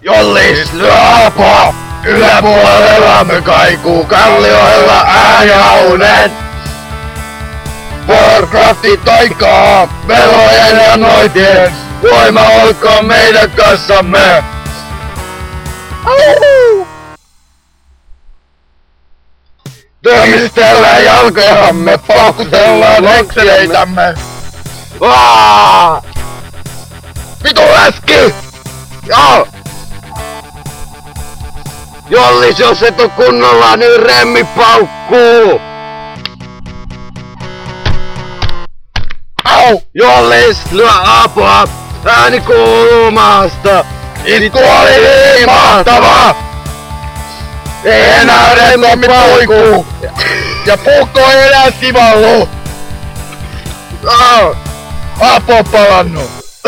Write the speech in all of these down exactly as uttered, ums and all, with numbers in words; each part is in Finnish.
Jollis lyöpo! Yläpuolellamme kaikuu kallioilla ääniaunen! Warcraftin taikaa, velojen ja noitien, voima olkoon meidän kanssamme! Tömistellään jalkojamme, paukutellaan hekseitämme! Aaaa! Vitu läski! Joo! Jollis, jos et oo kunnolla, niin remmi paukkuu! Au! Jollis, lyö apua! Ääni kuuluu maasta! Itku oli niin mahtava! Ei enää remmi paukkuu! Ja puukko ei enää sivallu! Au! Apu on palannut!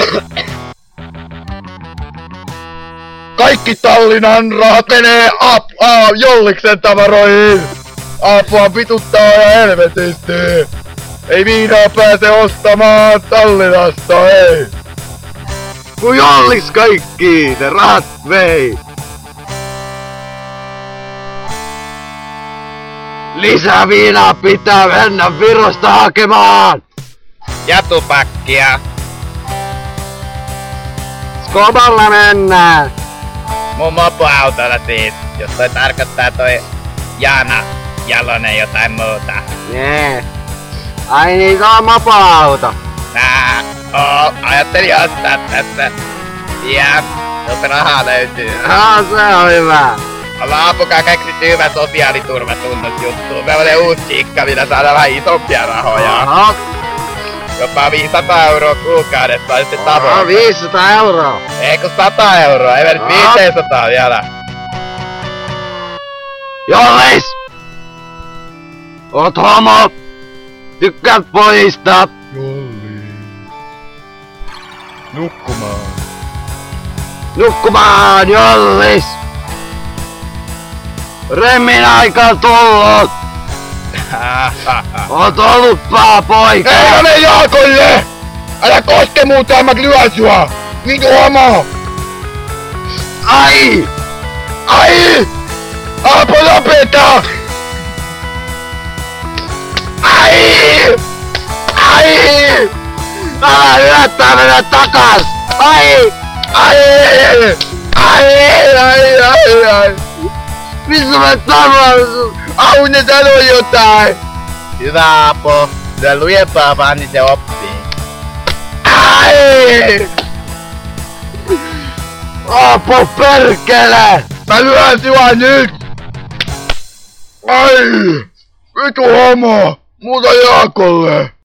Kaikki Tallinnan rahat menee ap, a, Jolliksen tavaroihin! Apua vituttaa ja helvetisti! Ei viinaa pääse ostamaan Tallinnasta, ei! Kun Jollis kaikki ne rahat vei! Lisää viinaa pitää mennä Virosta hakemaan! Ja tupakkia. Skoballa mennään! Mun mopoautolla siis, jos toi tarkoittaa toi Jaana Jalonen jotain muuta. Nee. Ai niin, se on mopoauto. Nää, oo, ajattelin ostaa tässä. Ja, jos rahaa löytyy. Ah, se on hyvä. Ollaan apukaa keksitty hyvä sosiaaliturvatunnusjuttu. Me olen uusi chiikka, millä saadaan vähän isompia rahoja. Oho. Jopa viisisataa euroa kuukaudessa on sitten tavoite. Oho, viisisataa euroa. Ei kun sata euroa, ei me nyt viisisataa vielä. Jollis! Oot homo! Tykkäät pojista! Jollis. Nukkumaan. Nukkumaan, Jollis! Remmin aika on tullut! Oot ollut paha poika! Ei ole Jaakolle! Älä koske muuta, mä lyön sua! Vitu homo! Ai! Ai! Apu lopeta! Ai! Ai! Älä yrittää mennä takas! Ai! Ai! Ai! Ai! Ai! Ai! Missä mä tapahtuu? Au, ne sanoo jotain! Hyvä Apo, lyö lujempaa vaan niin se oppii. Ai! Apu perkele! Mä lyön sua nyt! Ai! Vitu homo! Muuta Jaakolle!